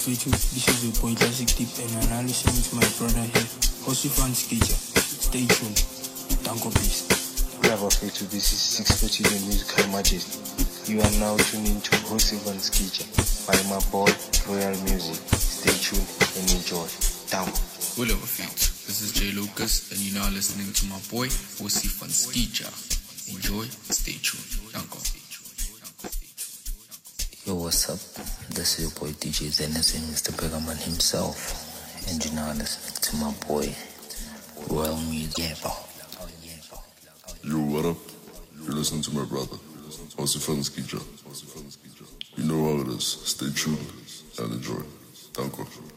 Fatu, this is your boy Classic Deep, and I'm now listening to my brother here, Hosi Fan Skija. Stay tuned. Danko, please. Bravo Fatu, this is 640 the Musical Majesty. You are now tuning to Hosi Fan Skija by my boy Royal Music. Stay tuned and enjoy. Danko. Hello Fatu, this is J Lucas, and you're now listening to my boy Hosi Fan Skija. Enjoy, stay tuned. Danko. Yo, what's up? This is your boy DJ Zenison, Mr. Pegaman himself, and you're now listening to my boy Royal Music. Yo, what up? You're listening to my brother, Hosi Fan Skija. You know how it is. Stay tuned and enjoy. Danko.